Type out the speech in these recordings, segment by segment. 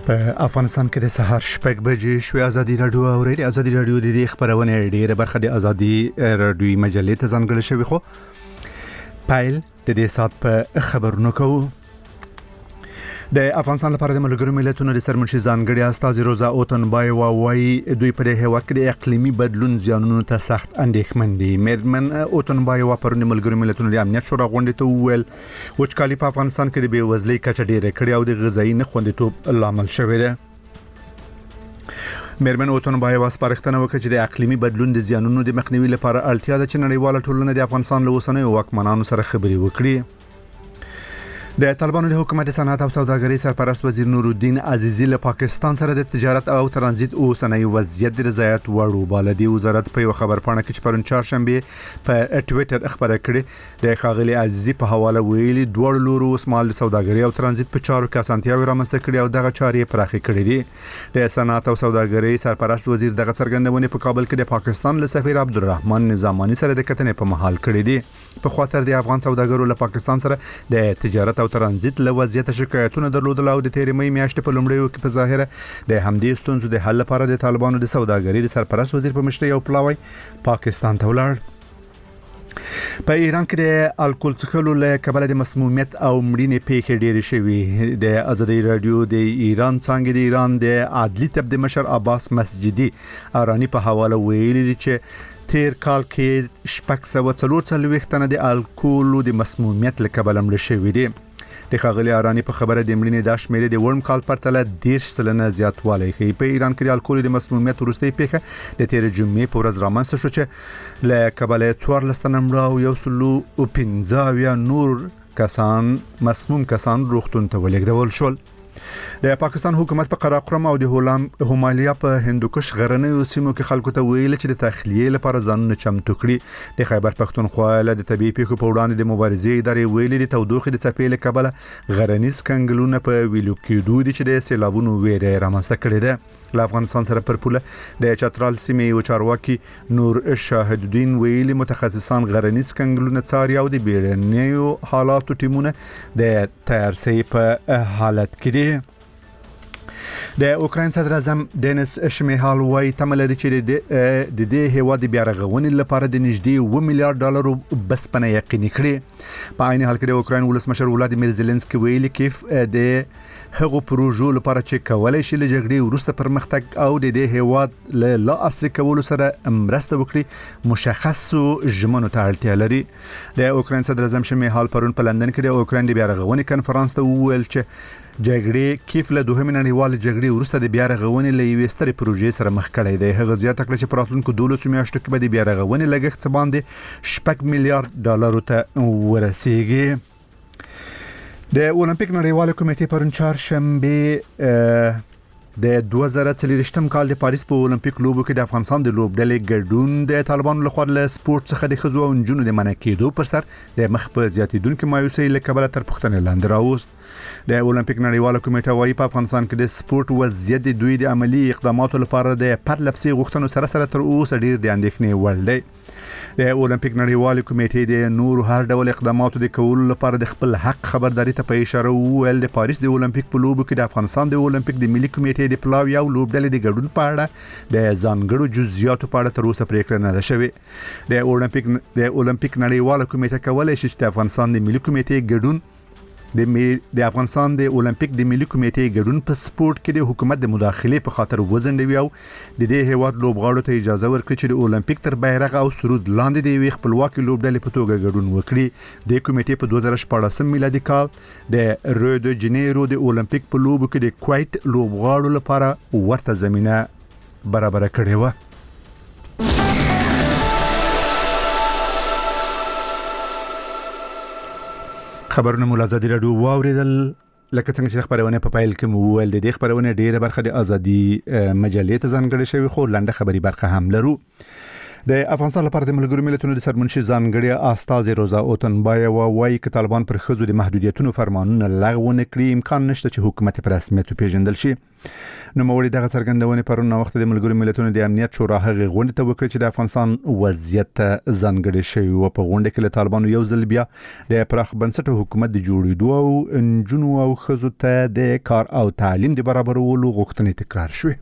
په افغانستان کې د سهار شپږ بجې شوې. ازادي رادیو اورېدي. ازادي رادیو د دې خبرونه ډېره برخه د ازادي رادیو مجلې ته ځانګړې شوی، خو پایل د دې سات په خبرونو کوو. د افغانستان لپاره د ملګرو ملتونو د سرمنشي ځانګړي استاذ روزا اوتنبای وايي دوی په هیواد کې د اقلیمي بدلون زیانونو ته سخت اندېښمن دي. مېرمن اوتنبای پرون د ملګرو ملتونو د امنیت شورا غونډې ته وویل وچکالي په افغانستان کې د بېوزلۍ کچه ډېره کړې او د غذایي نه خوندیتوب لامل شوی دی. مېرمن اوتنبای سپارښتنه وکړه چې د اقلیمي بدلون د زیانونو د مخنیوي لپاره اړتیا ده چې نړیواله ټولنه د افغانستان له اوسنیو واکمنانو سره خبرې وکړي. د طالبانو د حکومت صنعت او سوداګرۍ سرپرست وزیر نور الدین عزیزی له پاکستان سره د تجارت او ترانزیت اوسنۍ وضعیت د رضایت وړ وباله. وزارت په یو خبرپاڼه کې چې پرون چهارشنبه په ټوئیټر خبره کړې د ښاغلي عزیزی په حواله ویلي دوه لورو اوسمهال د سوداګرۍ او ترانزیت په چارو کې اسانتیاوې رامنځته کړې او دغه چارې پراخې کړې دي. د صنعت او سوداګرۍ سرپرست وزیر دغه څرګندونه په کابل کې د پاکستان له سفیر عبدالرحمن نظامانی سره د کتنې په محل کړې دي. په خاطر د افغان سوداګرو له پاکستان سره د تجارت او ترانزیت له وضعیت شکایتونه درلودل او د تیرې مې میاشتې په لومړیو کې په ظاهره د همدې ستونزو د حل لپاره د طالبانو د سوداګرۍ د سرپرست وزیر په مشرۍ یو پلاوی پاکستان ته ولاړ. په ایران کې د الکول څښلو له کبله د مسمومیت او مړینې پیښې ډېرې شوې. د ازادي رادیو د ایران څنګه د ایران د عدلي طب د مشر عباس مسجدي ارانی په حواله ویلي چې تیر کال کې 640 تنه د الکول د مسمومیت له کبله مړ شوي دي. د ښاغلي ارانی په خبره د مړینې د شمیرې د ورم کال پرتله 10% زیاتوالی ښیي. په ایران کې د الکول د مسمومیت وروستۍ پیښه د تیر جمعې په ورځ رامنځته شو چې له کبله 14 تنه مړه او 115 نور کسان مسموم کسان روغتون ته ولېږدول شول. د پاکستان حکومت په قراقرم او د هومالیا په هندوکش غرنیو سیمو کې خلکو ته ویل چې د تخلیه لپاره ځانونه چمتو کړي. د خیبر پښتونخوا له د طبيعي پیښو په وړاندې د مبارزې ادارې ویلي د تودوخې د څپې له کبله غرنیز کنګلونه په ویلو کېدو دي چې د سیلابونو ویره رامنځته کړې ده. له افغانستان سره پر پوله د چترال سیمې او چارواکي نور شاهد الدین ویلي متخصصان غرنیز کنګلونه څاري او د بیړنیو حالاتو ټیمونه د تیارسي په حالت کې دي. د اوکراین صدر اعظم دینیس شمیهال وايي تمه لري چې د دې هیواد بیا رغونې لپاره د نږدې $1 میلیارډ بسپنه یقیني کړي. په عین حال کې د اوکراین ولسمشر ولادیمیر زيلنسکي ویلي کیف د هغو پروژو لپاره چې کولای شي له جګړې وروسته پرمختګ او د دې هیواد له عصري کولو سره مرسته وکړي مشخصو ژمنو ته اړتیا لري. د اوکراین صدر اعظم شمیهال پرون په لندن کې د اوکراین د بیا رغونې کنفرانس ته وویل چې جګړې کیف له دوهمې نړیوالې جګړې وروسته د بیا رغونې له یوې سترې پروژې سره مخ کړی دی. هغه زیاته کړه چې په راتلونکو 12 میاشتو کې به د بیا رغونې لګښت څه باندې $6 میلیارډ ته ورسیږي. د اولمپیک نړیواله کمیټې پرون چهارشنبه د 2024 کال د پاریس په اولمپیک لوبو کې د افغانستان د لوبډلې ګډون د طالبانو لخوا له سپورت څخه د ښځو او نجونو د منع کېدو پر سر د مخ په زیاتېدونکو مایوسۍ له کبله تر پوښتنې لاندې راوست. د اولمپیک نړیواله کمیټه وايي په افغانستان کې د سپورت وضعیت د دوی د عملی اقداماتو لپاره د پرلپسې غوښتنو سره تر اوسه ډیر د اندېښنې وړ دی. د اولمپیک نړیواله کمیټې د نور هر ډول اقداماتو د کولو لپاره د خپل حق خبرداري ته په اشاره وویل د پاریس د اولمپیک په لوبو کې د افغانستان د اولمپیک د ملي کمیټې د پلاوی او لوبډلې د ګډون په اړه د ځانګړو جزئیاتو په اړه تر اوسه پریکړه نه ده شوې. د اولمپیک نړیواله کمیټه کولای شي چې د افغانستان د ملي کمیټې ګډون د افغانستان د اولمپیک د ملي کمیټې ګډون په سپورت کې د حکومت د مداخلې په خاطر وزندوي او د دې هیواد لوبغاړو ته اجازه ورکړي چې د اولمپیک تر بیرغ او سرود لاندې د یوې خپلواکي لوبډلې په توګه ګډون وکړي. د کمیټې په 2014 میلادي کال د ریو د جنیرو د اولمپیک په لوبو کې د کویت لوبغاړو لپاره ورته زمينه برابر کړې و. خبرونه مو ازادي رادیو واوریدل. لکه څنګه چې خبرونه په پایل کې مو ویل د دې خبرونه ډیره برخه د ازادي مجلې ته ځانګړې شوی، خو لنډه خبري برخه هم لرو. د افغانستان لپاره د ملګرو ملتونو د سرمنشي ځانګړي استازي روزا اوتنبای وایي چې طالبان پر خزو د محدودیتونو فرمانونه لغوه نکړي امکان نشته چې حکومت په رسمیت پیژندل شي. نو موري دغه څرګندونه پرون وخت د ملګرو ملتونو د امنیت شورا هغه غونډه ته وکړه چې د افغانستان وضعیت ځانګړي شوی او په غونډه کې له طالبانو یو ځل بیا د پراخ بنسټه حکومت د جوړېدو او انجونو او خزو ته د کار او تعلیم د برابرولو غوښتنې تکرار شوې.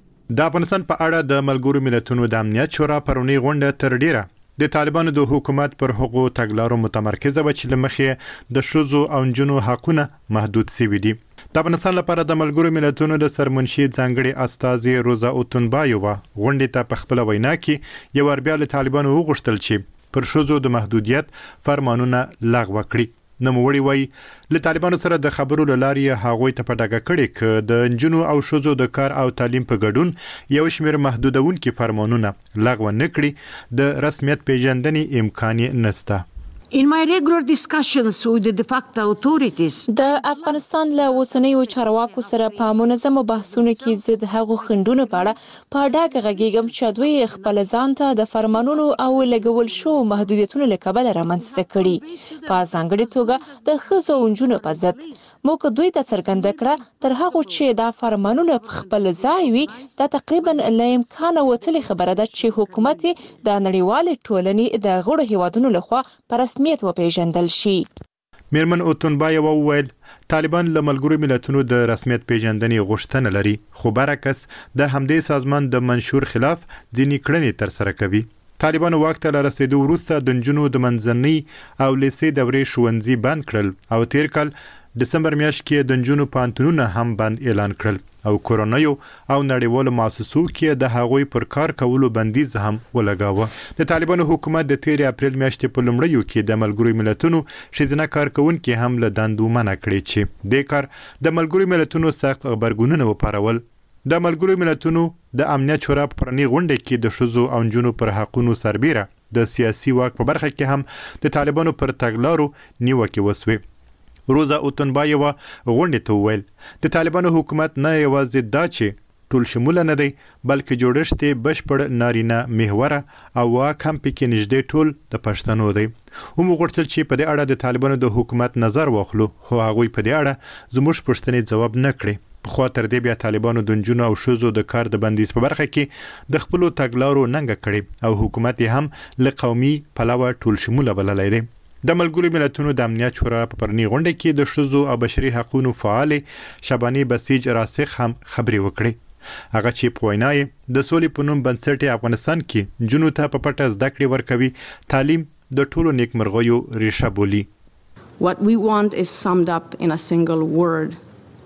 د افغانستان په اړه د ملګرو ملتونو د امنیت شورا پرونی غونډه تر ډیره د طالبانو د حکومت پر حقوقو تګلارو متمرکزه و چې لمخې د شوزو او انجونو حقونه محدود شوي دي. د افغانستان لپاره د ملګرو ملتونو د سرمنشي ځانګړي استازي روزا اوتنبای غونډه ته په خپل وینا کې یو ور بیا له طالبانو وغوښتل چې پر شوزو د محدودیت فرمانونه لغوه کړي. نوموړي وایي له طالبانو سره د خبرو لارې هغوی ته په ډاګه کړي چې د انجونو او شوزو د کار او تعلیم په ګډون یو شمېر محدودونکي فرمانونه لغوه نکړي د رسمیت پیژندنې امکان نشته. In my regular discussions with the de facto authorities, د افغانستان له اوسنیو چارواکو سره په منظمو بحثونو کې زه د هغو خندونو په اړه په ډاګه غږیږم چې دوی خپل ځان ته د فرمانونو او لګول شو محدودیتونو له کبله رامنځته کړي. په ځانګړي توګه د ښځو او نجونو په ضد موږ دوی ته څرګنده کړه تر هغه چې دا فرمانونه په خپل ځای وي دا تقریبا له امکانه وتلې خبره ده چې حکومت د نړیوال ټولنې د غړو هیوادونو لخوا پر رسمیت وپیژندل شي. میرمن اوتنبای وویل طالبان له ملګرو ملتونو د رسمیت پیژندنې غوښتنه لري خو برعکس د همدې سازمان د منشور خلاف ځینې کړنې تر سره کوي. طالبان واک ته رسیدو وروسته د نجونو د منځنۍ او لیسې دورې ښوونځي بند کړل او تیر کال دسمبر میاشت کې د نجونو پانتونونه هم بند اعلان کړل او کورونایو او نړیوالو مؤسسو کې د هغوی پر کار کولو بندیز هم ولګاوه. د طالبانو حکومت د 13 اپریل میاشتې په لومړیو کې د ملګرو ملتونو ښځینه کارکونکو هم له دندو منع کړي چې د کار د ملګرو ملتونو سخت خبرګونونه وپارول. د ملګرو ملتونو د امنیت شورا په پرنی غونډه کې د شوزو او نجونو پر حقوقو سربېره د سیاسي واک په برخه کې هم د طالبانو پر تګلارو نیوکه وسوي. روزا اوتنبای غونډه ته ویل د طالبانو حکومت نه یوازې دا چې ټول شمول نه دی بلکې جوړښت بشپړ نارینه محور او واک هم پکې نږدې ټول د پښتنو دی. هم غوښتل چې په دې اړه د طالبانو د حکومت نظر واخلو خو هغوی په دې اړه زموږ پوښتنې ځواب نه کړي. په خوا تر دې بیا طالبانو د نجونو او ښځو د کار د بندیز په برخه کې د خپلو تګلارو ننګه کړي او حکومت هم له قومي پلوه ټول شموله بللی دی. د ملګرو ملتونو د امنیت شورا په پرنی غونډه کې د ښځو او بشري حقوقو فعال شبانی بسیج راسخ هم خبري وکړي. هغه چې په وینا د سولې په نوم بنسټ افغانستان کې جنو ته په پټه زده کړې ورکوي تعلیم د ټولو نیکمرغیو ریښه بولي. What we want is summed up in a single word.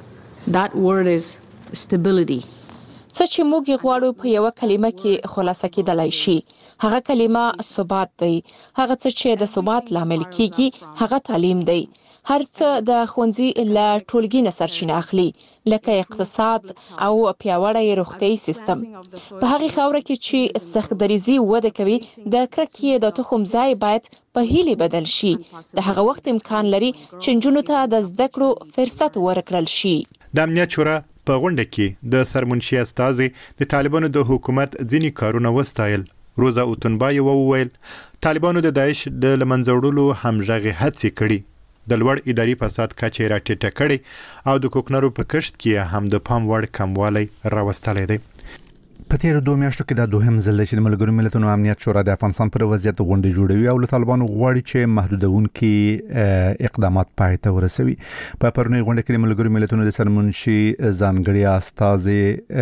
That word is stability. څه چې موږ غواړو په یو کلمه کې خلاصه کېدلای شي هغه کلمه ثبات دی. هغه څه چې د ثبات لامل کیږي هغه تعلیم دی. هر څه د ښوونځي له ټولګي نه سرچینه اخلي لکه اقتصاد او پیاوړی روغتیايي سیستم. په هغه خاوره کې چې سختدریزي وده کوي د کرکې د تخم ځای باید په هیله بدل شي. د هغه وخت امکان لري چې نجونو ته د زده کړو فرصت ورکړل شي. د امنیت شورا په غونډه کې د سرمنشي استازي د طالبانو د حکومت ځینې کارونه وستایل. روزا اوتنبای وویل طالبانو د داعش د لمنځوړلو همغږي هڅې کړي د لوړ اداري فساد کچې راټیټه کړي او د کوکنارو په کښت کې هم د پام وړ کموالی راوستلی دی. په تیر 2 میاشتو کې د دوهم ځل چې ملګرو ملتونو امنیت شورا د افغانستان پر وضعیت غونډه جوړوي او له طالبانو غواړي چې محدودونکي اقدامات پای ته ورسوي. په پرونی غونډه کې د ملګرو ملتونو د سرمنشي ځانګړي استازي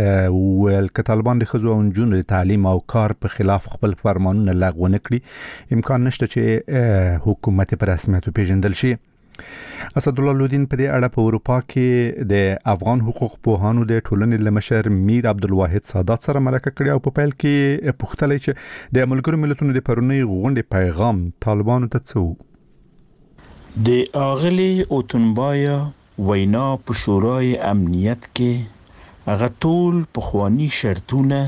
ویل چې طالبان د خزو او نجونو د تعلیم او کار په خلاف خپل فرمانونه لغوه نکړي امکان نشته چې حکومت پر رسمیت پیژندل شي. اسدالله لودین په دې اړه په اروپا کې د افغان حقوق پوهانو د ټولنې لمشر میر عبدالواحد سادات سره مرکه کړې او په پیل کې پوښتنه چې د ملګرو ملتونو د پرونی غونډې پیغام طالبانو ته څه و. د اغلی اوتنبایا وینا په شورای امنیت کې هغه ټول پخوانی شرطونه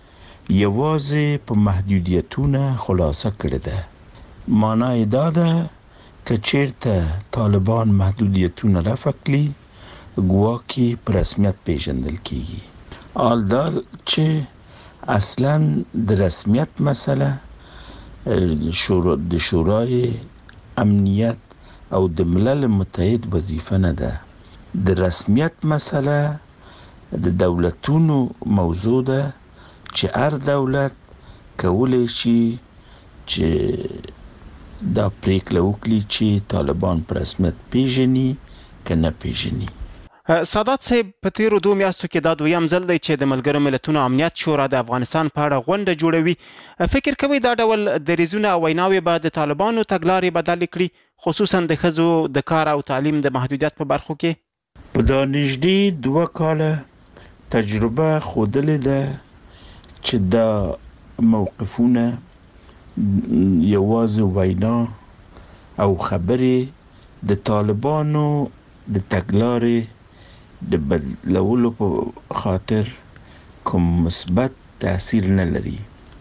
یوازې په محدودیتونه خلاصه کړی ده. معنی دا ده که چیرته طالبان محدودیتونه رفع کړي ګواکې په رسمیت پیژندل کیږي. حال دا چې اصلا د رسمیت مسله د شورای امنیت او د ملل متحد وظیفه نه ده. د رسمیت مسله د دولتونو موضوع ده چې هر دولت کولی شي چې دا پریکړه وکړي چې طالبان په رسمیت پیژني که نه پیژني. سادات صاحب، په تیرو 2 میاشتو کې دا دویم ځل دی چې د ملګرو ملتونو امنیت شورا د افغانستان په اړه غونډه جوړوي. فکر کوي دا ډول دریځونه او ویناوې به د طالبانو تګلارې بدلې کړي، خصوصا د ښځو د کار او تعلیم د محدودیت په برخو کې؟ په دا نږدې 2 کاله تجربه ښودلې ده چې دا موقفونه یوازې وینا او خبرې د طالبانو د تګلارې د بدلولو په خاطر کوم مثبت تاثیر نه لري.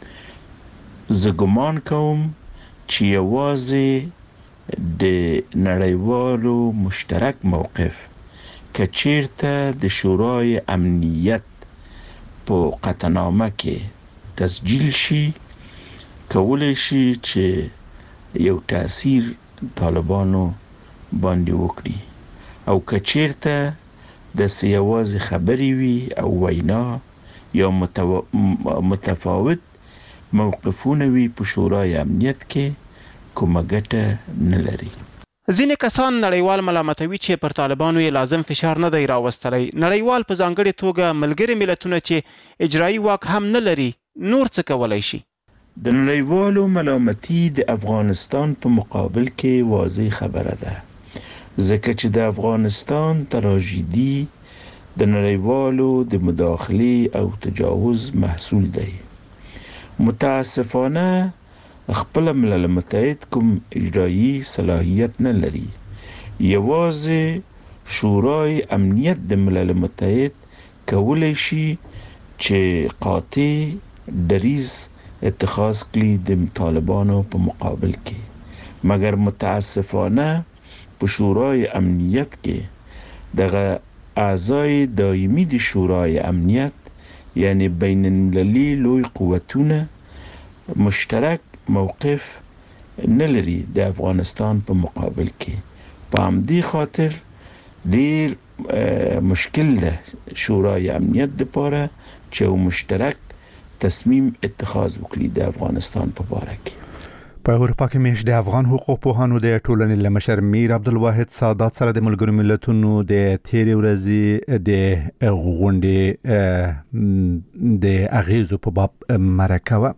زه ګمان کوم چې یوازې د نړیوالو مشترک موقف که چیرته د شورای امنیت په قطعنامه کې تسجیل شي کولی شي چې یو تاثیر طالبانو باندې وکړي، او که چیرته د یوازې خبرې وي او وینا یا متفاوت موقفونه وي په شورای امنیت کې کومه ګټه نه لري. ځینې کسان نړیوال ملامتوي چې پر طالبانو یې لازم فشار نه دی راوستلی. نړیوال په ځانګړې توګه ملګري ملتونه چې اجرایي واک هم نه لري، نور څه کولی شي؟ د نړیوالو ملامتي د افغانستان په مقابل کې واضح خبره ده، ځکه چې د افغانستان تراژیدي د نړیوالو د مداخلې او تجاوز محصول دی. متاسفانه خپل ملل متحد کوم اجرایی صلاحیت نه لري. یوازې شورای امنیت د ملل متحد کولی شي چې قاطع دریځ اتخاذ کړي د طالبانو په مقابل کې، مګر متاسفانه په شورای امنیت کې دغه اعضای دایمي د شورای امنیت یعنی بین المللي لوی قوتونه مشترک موقف نه لري د افغانستان په مقابل کې. په همدې خاطر ډیر مشکل ده شورای امنیت لپاره چې یو مشترک تصمیم اتخاذ وکړي د افغانستان په باره کې. په اروپا کې میش د افغان حقوق پوهانو د ټولنې له مشر میر عبدالواحد سادات سره د ملګرو ملتونو د تیرې ورځې د غونډې د اغیزو په باب مرکه وه.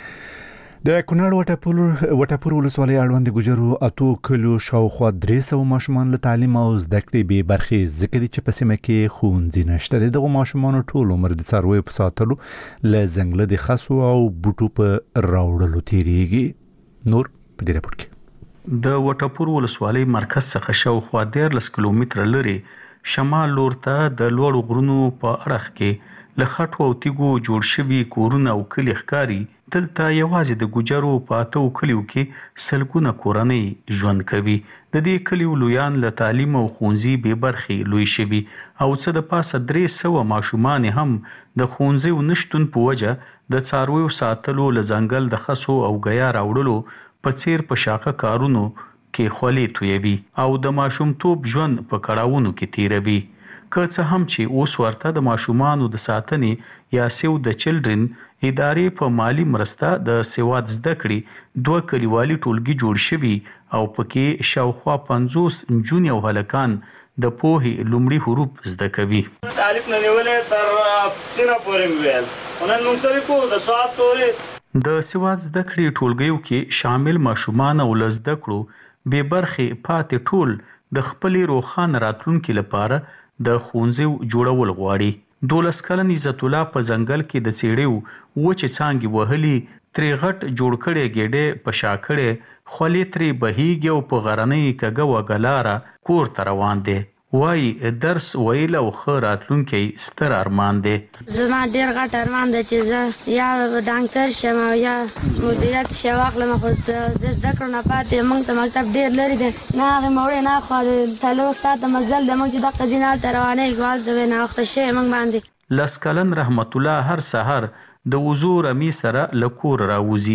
د کونړ وټپور ولسوالۍ اړوند د ګوجرو اتو کلو شاوخوا 300 ماشومان له تعلیم او زده کړې بې برخې ځکه دي چې په سیمه کې ښوونځي نشته. دغو ماشومانو ټول عمر د څارویو په ساتلو له ځنګله د خسو او بوټو په راوړلو تیریږي. نور په دې راپور کې د وټپور ولسوالۍ مرکز څخه شاوخوا 13 کیلومتره لري شمال لور ته د لوړو غرونو په اړخ کې له خټو او تیږو جوړ شوي کورونه او کلي ښکاري. دلته یوازې د ګوجرو په 8 کلیو کې سلګونه کورنۍ ژوند کوي. د دې کلیو لویان له تعلیم او ښوونځي بې برخې لوی شوي او څه د پاسه 300 ماشومان هم د ښوونځیو نشتون په وجه د څارویو ساتلو له ځنګل د خسو او غیا راوړلو په څیر په شاقه کارونو کې خولې تویوي او د ماشومتوب ژوند په کړاوونو کې تیروي. که څه هم چې اوس ورته د ماشومانو د ساتنې یا سیو د چلډرن ادارې په مالی مرسته د سواد زده کړې 2 کلیوالي ټولګي جوړ شوي او پکې شاوخوا 50 نجونې او هلکان د پوهې لومړي حروف زده کوي. الف نه نیولې تر سینه پورې ویل ونن موږ سره کو د سواد تورې د سواد زده کړې ټولګیو کې شامل ماشومان او زده کړو به برخه پاتې ټول د خپلې روخان راتلونکو لپاره د ښوونځیو جوړول غواړي. 12 کلن عزت الله په ځنګل کې د سیړیو وچې څانګې وهلي ترې غټ جوړ کړي ګډې په شاکړې خولې ترې بهیږي او په غرنۍ کګه وګلاره کور ته روان دی. وای درس ویل او ښه راتلونکی ستر ارمان دی. زما ډېر غټ ارمان دی چې زه یا ډاکټر شم او یا مدیریت شم. واخلم خو د زده کړو نه پاتې موږ ته مکتب ډېر لرې دی. نه هغې موړې نه خوا د 4 ساعته مزل دی. موږ چې دغه ځینې هلته روانېږو هلته به ناوخته شوی موږ باندې. 10 کلن رحمت الله هر سهار د وضو رمې سره له کور راوځي.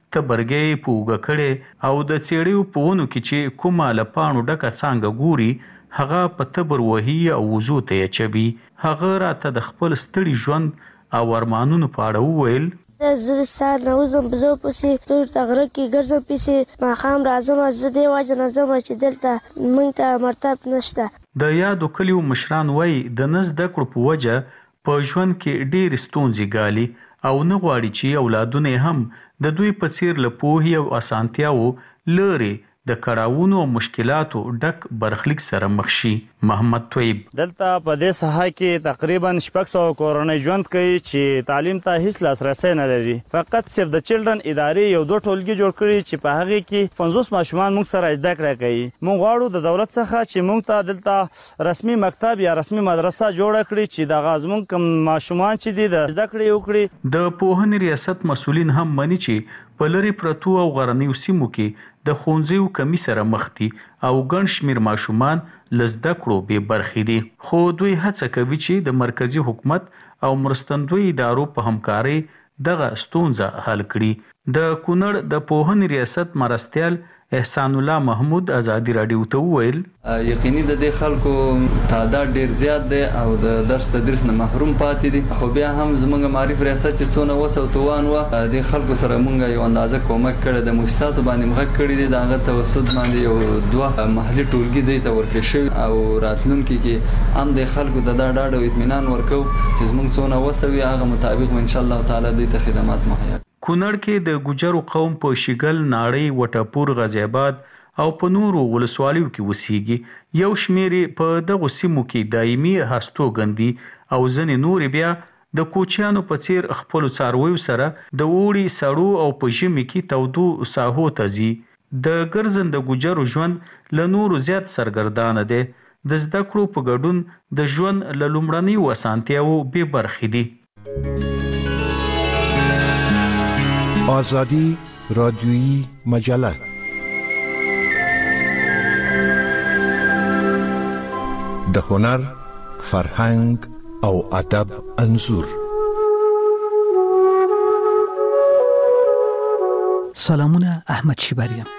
تبرګي پوګه کړي او د چېړیو پونو کې چې کومه لپانو ډکه څنګه ګوري هغه په تبر وهي او وضو ته چوي. هغه راته د خپل ستړي ژوند او ارمانونو په اړه وویل زه سهار نه وځم زه پسې ټول غره کې ګرځم پسې ماښام راځم زه دې وجه نه ځم چې دلته موږ ته مرتب نشته. د یادو کلیو مشران وایي د نه زده کړو په وجه په ژوند کې ډېرې ستونزې ګالي او نه غواړي چې اولادونه هم د دوی په څیر له پوهې او اسانتیاو لري د کړهونو او مشکلاتو ډک برخلیک سره مخ شي. محمد طیب دلته په دې ساحه کې تقریبا 600 کورنۍ ژوند کوي چې تعلیم ته هیڅ لاسرسي نه لري. فقط صرف د چلډرن ادارې یو دوه ټولګي جوړ کړي چې په هغه کې 50 ماشومان موږ سره زده کړه کوي. موږ غواړو د دولت څخه چې موږ ته دلته رسمي مکتب یا رسمي مدرسه جوړ کړي چې د غازمون کوم ماشومان چې دي د زده کړې وکړي. د پوهنې ریاست مسولین هم مني چې په لری پرتو او غرنیو سیمو کې د ښوونځیو کمی سره مخ دي او ګڼ شمېر ماشومان له زده کړو بې برخې دي. خو دوی هڅه کوي چې د مرکزی حکومت او مرستندوی ادارو په همکارۍ دغه ستونزه حل کړي. د کونړ د پوهنې ریاست مرستیال احسان الله محمود ازادي رادیو ته وویل یقیني د دې خلکو تعداد ډیر زیات دی او د درس تدریس نه محروم پاتې دي. خو بیا هم زموږ معرف ریاست چې څونه وسو توان و د خلکو سره مونږ یو اندازه کومک کړی د مؤسساتو باندې موږ کړی دي دغه توسط باندې یو دوه محلي ټولګي دی ته ورکړل شوی او راتلونکي کې هم د خلکو د ډاډ او اطمینان ورکو چې زموږ څونه وسوي هغه مطابق ان شاء الله تعالی د خدمات مهیا. کونړ کې د ګوجرو قوم په شیګل ناړۍ وټپور غازی آباد او په نورو ولسوالیو کې وسیږي. یو شمېر په دغه سیمو کې دایمي هستوګندي او ځنې نور بیا د کوچیانو په څیر خپل څارویو سره د اوړي سړو او په ژمي کې تودو ساحو ته ځي. د ګرځنده ګوجرو ژوند له نورو زیات سرګردانه دی. د زده کړو په ګډون د ژوند له لومړنیو اسانتیاوو بې برخې دي. آزادی رادیویی مجله د هنر، فرهنګ او ادب انځور. سلامونه، احمد شیبریم.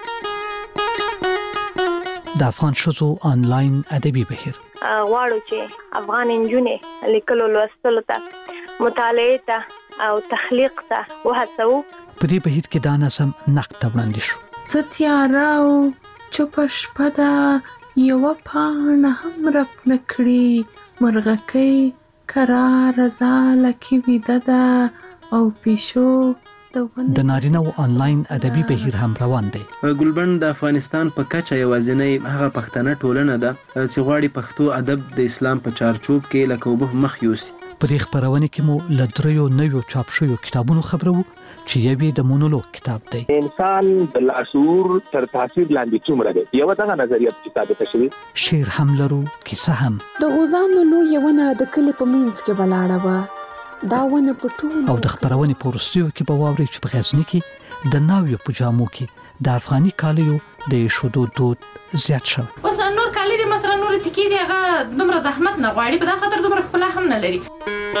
د افغان شوزو آنلاین ادبي بهیر غواړو چې افغان انجونې لیکلو لوستلو ته مطالعه ته او تخلیق ته وهڅو. په دې بهیر کې دا نظم نقد ته وړاندې شو. ستیاره او چوپ شپه ده یو پاڼه هم رپ نکړي مرغکۍ قرار زاله کې ویده ده او پیشو د نارینه او آنلاین ادبي بهیر هم روان دی. ګلبند د افغانستان په کچه یوازینی هغه پښتنه ټولنه ده چې غواړي پښتو ادب د اسلام په چارچوب کې لکه وبه مخ یوسي. په دې خبرونه کې مو له دریو نویو چاپ شویو کتابونو خبرو چې یوې د مونولوګ کتاب دی. انسان د لاشعور تر تاثیر لاندې څومره دی یو دغه نظریه کتاب ته شوی. شعر هم لرو، کیسه هم. د غوزانو لوی ونه د کلی په منځ کې ولاړه و. دا ونه په ټول او د خبرونې په وروستیو کې به واورئ چې په غزني کې د ناویو په جامو کې د افغاني کالیو د ایښودو دود زیات شوی. اوس نور کالي د مثلا نور تکي دی هغه دومره زحمت نه غواړي په دا خاطر دومره ښکلا هم نه لري.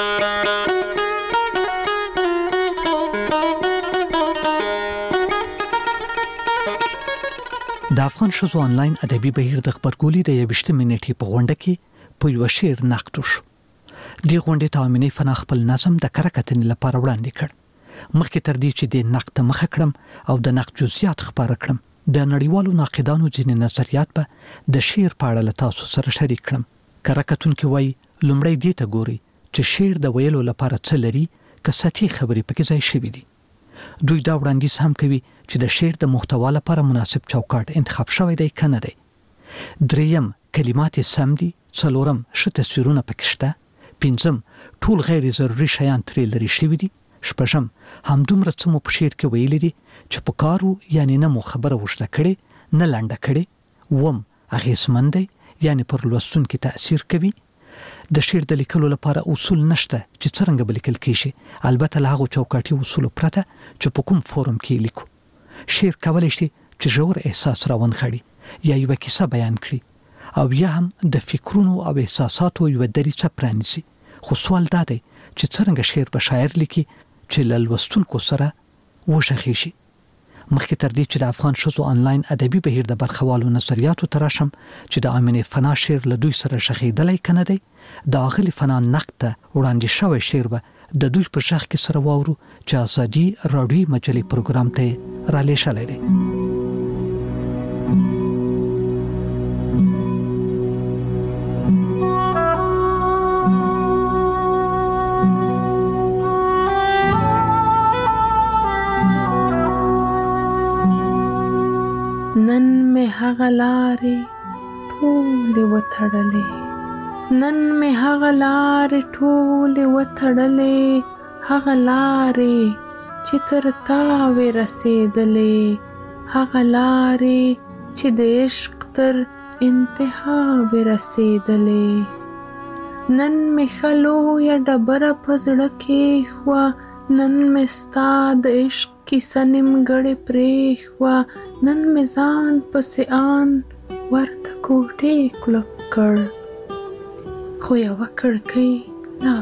د افغان شوزو آنلاین ادبي بهیر د خبرګولۍ د 28 منټې په غونډه کې په یو شعر نقد وشو. دی غونډې ته امینه فنا خپل نظم د کرکټن لپاره وړاندې کړ. مخکې تر دې چې د نقد مخه کړم او د نقد جزئیات خبره کړم د نړیوالو ناقدانو ځینې نظریات به د شعر په اړه له تاسو سره شریک کړم. کرکټن کې وایي لومړی دې ته ګوري چې شعر د ویلو لپاره څه لري که سطحي خبرې پکې ځای شوي دي. دوی دا وړاندیز هم کوي چې د شعر د محتوا لپاره مناسب چوکاټ انتخاب شوی دی که نه دی. دریم کلمات سم دي. څلورم ښه تصویرونه پکې شته. پنځم ټول غیر ضروري شیان ترې لرې شوي دي. شپږم همدومره څه مو په شعر کې ویلي دي چې په کارو یعنې نه مو خبره اوږده کړې نه لنډه کړې. اووم اغېزمن دی یعنې پر لوستونکي تاثیر کوي. د شعر د لیکلو لپاره اصول نشته چې څرنګه به لیکل کېږي البته له هغو چوکاټي اصولو پرته چې په کوم فورم کې لیکو. شعر کولی شي چې ژور احساس راونغاړي یا یوه کیسه بیان کړي او یا هم د فکرونو او احساساتو یوه دریڅه پرانیسي. خو سوال دا دی چې څرنګه شعر به شاعر لیکي چې له لوستونکو سره وغږېږي. مخکې تر دې چې د افغان شوزو انلاین ادبي بهیر د برخوالو نظریاتو تراشم چې د امینه فنا شعر له دوی سره شخېدلای کنه دی د اغلی فنا نقد ته وړاندې شوی شعر به د دوی په شخ کې سره واورو چې ازادي راډیو مجلې پروګرام ته را لېږلی دی. نن مې هغه لارې ټولې وتړلې نن مې هغه لارې ټولې وتړلې هغه لارې چې تر تا وې رسېدلې هغه لارې چې د عشق تر انتها وې رسېدلې نن مې ښه لویه ډبره په زړه کېښوه نن مې ستا د عشق کیسه نیمګړې پرېښوه نن مې ځان پسې آن ورته کوټې کلپ کړ خو یوه کړکۍ لا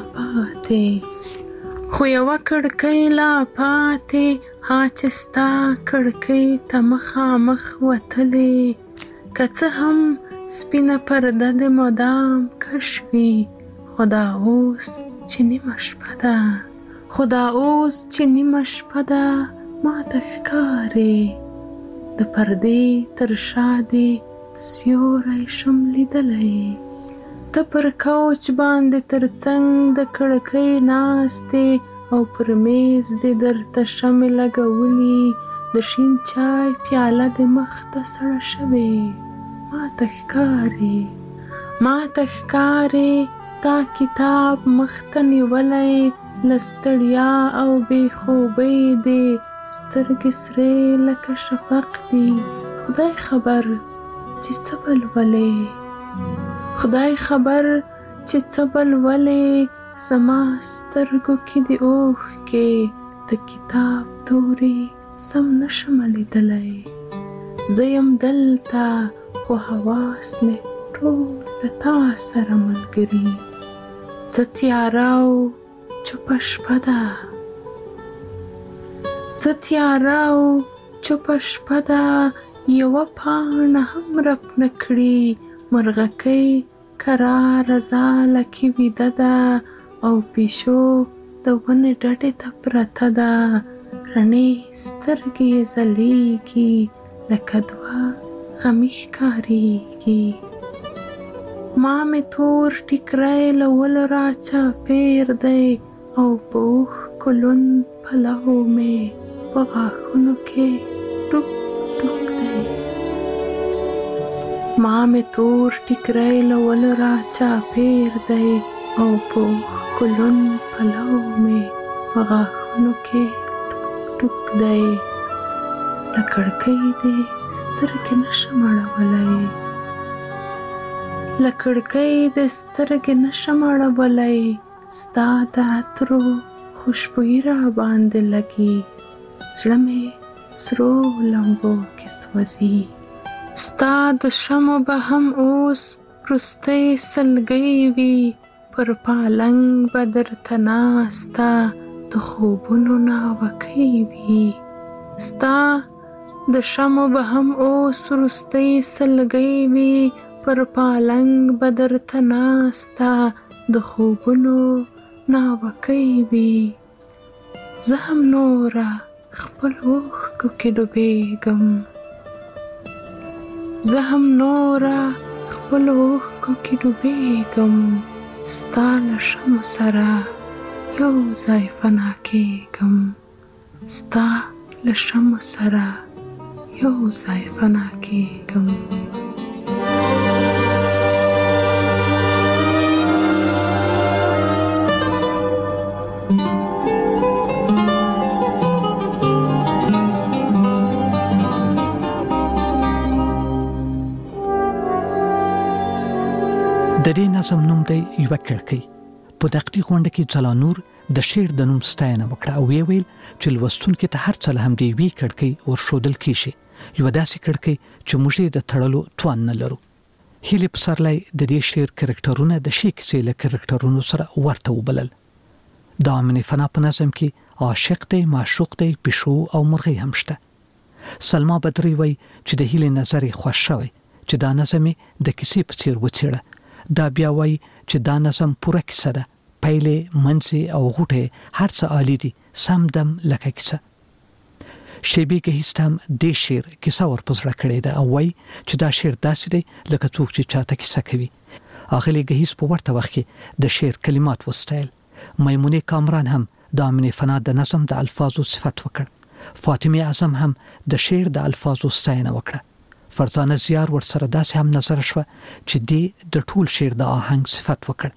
پاتې ها چې ستا کړکۍ ته مخامخ وتلې که څه هم سپینه پرده د مدام کش وي خو دا اوس چې نیمه شپه ده ماته ښکارې د پردې تر شا دې سیوری شم لیدلی ته پر کوچ باندې تر څنګ د کړکۍ ناستې او پر میز دې درته شمې لګولي د شین چای پیاله دې مخ ته سړه شوې ماته ښکارې تا کتاب مخ ته نیولی له ستړیا او بې خوبۍ دې سترګې سرې لکه شفق دي خدای خبر چې څه بل ولې زما سترګو کې د اوښکې د کتاب تورې سم نشم لیدلی زه یم دلته خو حواس مې ټول له تا سره ملګري څه تیاره او چوپه شپه ده یوه پاڼه هم رپ نه کړي مرغکۍ کراره ځاله کې ویده ده او پیشو د ونې ډډې ته پرته ده رڼې سترګې یې ځلیږي لکه دوه غمي ښکارېږي ما مې تور ټیکری له ولو راچاپېر دی او په اوښکو لوند پلو مې په غاښونو کې ټوک ټوک دی ما مې تور ټیکری له ولو راچاپېر دی او په اوښکو لوند پلو مې په غاښونو کې ټوک ټوک دی له کړکۍ دې سترګې نشم اړولی ستا د عطرو خوشبويي را باندې لګي زړه مې سرو لمبو کې سوځي ستا د شمو به هم اوس وروستی سلګۍ وي پر پالنګ به درته ناسته د خوبونو ناوکۍ وي ستا د شمو به هم اوس وروستی سلګۍ وي پر پالنګ به درته ناسته د خوبونو ناوکۍ وي زه هم نوره خپل اوښکو کې ډوبېږم ستا له شمو سره یو ځای فنا کېږم د دې نظم نوم دی یوه کړکۍ. په دقیق غونډه کې ځلانور د شعر د نوم ستاینه وکړه او ویل چې لوستونکو ته هر څه هم دی وی کړکۍ ورښودل کیږي یو داسې کړکۍ چې موږ یې د تړلو توان نه لرو. هیلې پسرلی د دې شعر کرکټرونه د شي کیسې له کرکټرونو سره ورته وبلل. د امینه فنا په نظم کې عاشق دی، معشوق دی، پیشو او مرغۍ هم شته. سلما بدری وای چې د هیلې نظر خوښ شوی چې دا نظم د کیسې په څیر وڅېړه. دا بیا وای چې دا نظم پوره کیسه ده، پیلې، منځ او غوټه هر څه عالی دي، سم دم لکه کیسه. شیبي ګهیستم د شعر کیسه ورپسړه کړې ده او وای چې دا شعر داسې دی لکه څوک چې چاته کیسه کوي. اغلی ګهیس په ورته وخت کې د شعر کلمات وستایل. میمونه کامران هم د امینه فنا د نظم د الفاظو صفت وکړ. فاطمه اعظم هم د شعر د الفاظو ستاینه وکړه. فرزانه زیار ورسره داسې هم نظر شوه چې د ټول شعر د آهنګ صفت وکړ.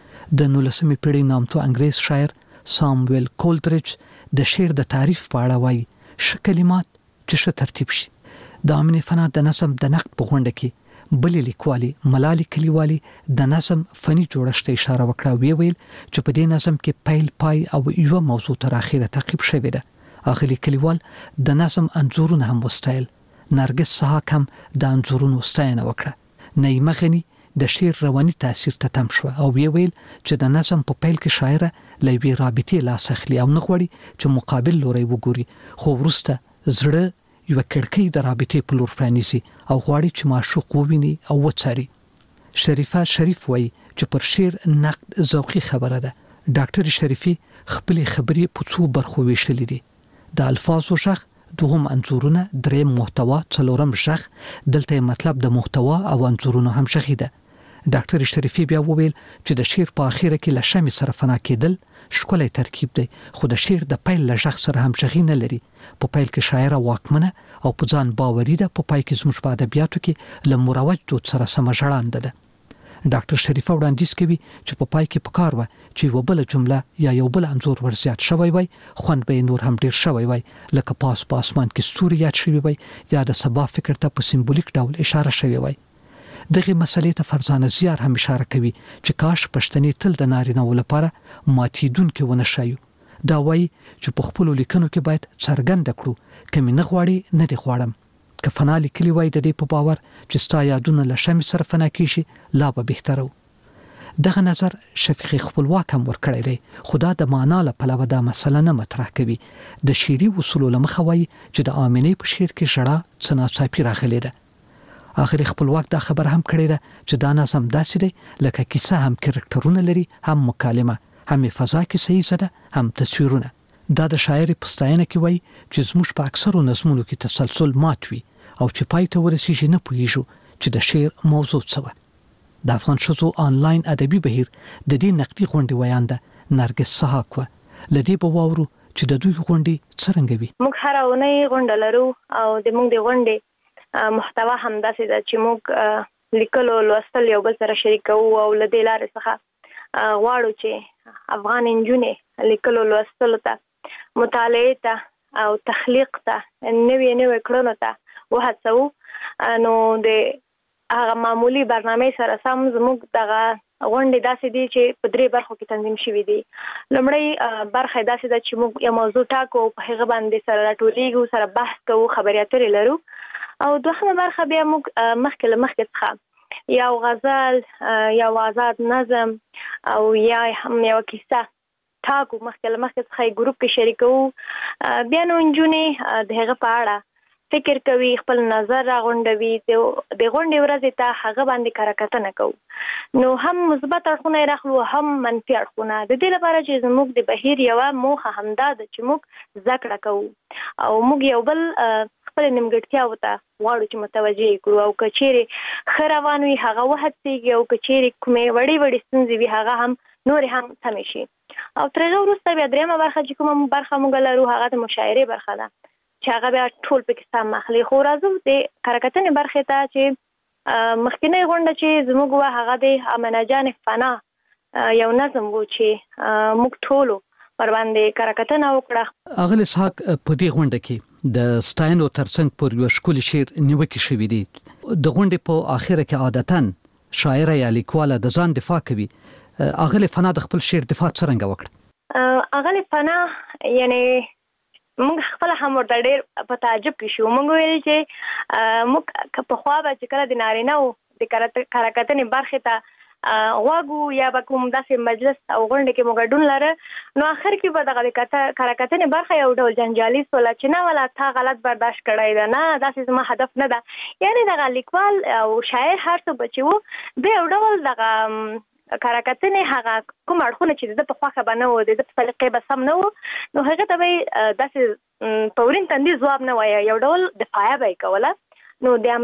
د 19مې پیړۍ نامتو انګریز شاعر سامویل کولډریج د شعر د تعریف په اړه وایي ش کلمات چې ش ترتیب شي. د امینه فنا د نظم د نقد په غونډه کې بل لیکوالي ملالي کلیوالي د نظم فني جوړښت اشاره وکړه. ویل چې په دې نظم کې پیل پای او یو موضوع تر اخره تعقیب شوی ده. اغلی کلیوال د نظم انځورونه هم وستایل. نرګس صحاک هم د انځورونو ستاینه وکړه. نعیمه غنی د شعر رواني تاثیر ته تم شو او ویل چې د نظم په پیل کې شاعره لوي رابطې لاس اخلي او نه غوړي چې مقابل لوري وګوري، خو ورسته زړه یو کړکۍ د رابطې په لور پرانیزي او غواړي چې معشوق وویني او وڅاري. شریفه شریف وای چې پر شعر نقد ذوقي خبره ده. ډاکټر شریفي خپل خبرې په څو برخو ویشلې دي. د الفاظو شخ، دوهم انځورونه، دریم محتوا، څلورم شخ. دلته مطلب د محتوا او انځورونو هم شخې ده. ډاکټر شریفي بیا وویل چې د شعر په اخیره کې لشمې سره فنا کېدل ښکلی ترکیب دی، خو د شعر د پیل له شخ سره هم شخې نه لري. په پیل کې شاعره واکمنه او په ځان باوري ده، په پای کې زموږ په ادبیاتو کې له مروج دود سره سم ژړانده ده. ډاکټر شریفه وړاندیز کوي چې په پای کې پکار و چې یو بل جمله یا یو بل انځور ورزیات شوی وای، خوند به نور هم ډیر شوی وای، لکه پاس په اسمان کې ستوري یاد شوی وای یا د سبا فکر ته په سمبولیک ډول اشاره شوی وای. دغه مسلې ته فرزانه زیار هم اشاره کوي چې کاش پښتني تل د نارینه لپاره ماتیدونکو ونه شایو. دا وای چې په خپل لیکنو کې باید څرګند کړو کمه نه غواړي نه دی غواړم. که فنا لیکلی وای د دې په باور چې ستا یادونه له شمع سره فنا کیږي لا به بهتره. دغه نظر شفیق خپلواک هم ورکړی دی، خدا د معنا له پلوه دا مسله نه مطرح کوي. د شعري اصولو له مخه وای چې د آمینې په شعر کې ژړا څه ناڅاپي راغلی ده. اخر خپلواک دا خبر هم کړی ده چې دا نظم داسې دی لکه کیسه هم کرکټرونه لري، هم مکالمه، هم فضا کې صحیح ده، هم تصویرونه. دا د شاعر په ستاینه کې وای چې زموږ په اکثرو نظمونو کې تسلسل مات وي او چې پای ته ورسیږي نه پوهیږو چې د شعر موضوع څه و. د افغان شذو آنلاین ادبي بهیر د دې نقدي غونډې ویانده نرګس صحاک و. لدی په واورو چې د دوی غونډې څرنګه وي. موږ هر اونۍ غونډه لرو او د موږ د غونډې محتوا هم داسې ده چې موږ لیکلو لوستل یو بل سره شریکو او لدی لارې څخه غواړو چې افغان انجونې لیکلو لوستلو ته، مطالعه ته او تخلیق ته، نوې کړنو ته وهڅو. نو د هغه معمولی برنامه سره سم زموږ دغه غونډې داسې دي چې په درې برخو کې تنظیم شوي دي. لومړی برخه داسې ده چې موږ یو موضوع ټاکو، په هغه باندې سره راټولیږو، سره بحث کوو، خبرې اترې لرو. او دوهمه برخه بیا موږ مخکې له مخکې څخه یو غزل، یو آزاد نظم او یا هم یو کیسه ټاکو، مخکې له مخکې څخه یې ګروپ کې شریکو. بیا نو نجونې د هغه په اړه فکر کوي، خپل نظر راغونډوي، د غونډې ورځې ته هغه باندې کارکتنه کوو. نو هم مثبت اړخونه یې راخلو، هم منفي اړخونه. د دې لپاره چې زموږ د بهیر یوه موخه همدا ده چې موږ زده کړه کوو او موږ یو بل خپل نیمګړتیاوو ته غواړو چې متوجه کړو، او که چیرې ښه روان وي هغه وهڅېږي، او که چیرې کومې وړې ستونزې وي هغه هم نورې هم سمې شي. او تر هغه وروسته بیا درېیمه برخه چې کومه برخه موږ لرو هغه د مشاعرې برخه ده چې هغه بیا ټول پکې سم اخلي. خو راځو د کارکتنې برخې ته چې مخکینۍ غونډه چې زموږ وه هغه د امنه جان فنا یو نظم و چې موږ ټولو پر باندې کارکتنه وکړه. اغل اسحاق په دې غونډه کې د ستاینو ترڅنګ پر یو ښکلي شعر نیوکې شوي دي. د غونډې په اخره کې عادتاً شاعره یا لیکواله د ځان دفاع کوي. اغل فنا د خپل شعر دفاع څرنګه وکړه؟ اغل فنا یعنی موږ خپل هم ورته ډېر په تعجب کې شو. موږ ویل چې موږ په خوا به چې کله د نارینه او د کارکتنې برخې ته غواګو یا به کوم داسې مجلس او غونډه کې موږ ډون لره نو اخر کې به دغه کارکتنې برخه یو ډول جنجالي سوله چې نه ولا تا غلط برداشت کړی ده نه داسې زما هدف نه ده یعنی دغه لیکوال او شاعر هر څه بچو د یو ډول دغه کارکتنې هغه کوم اړخونه چې د په خوخه بنه و د په سلیقې به سم نه و نو هغه ته به داسې پورین تندې ځواب نه وایي یو ډول دفاع به کوله نو د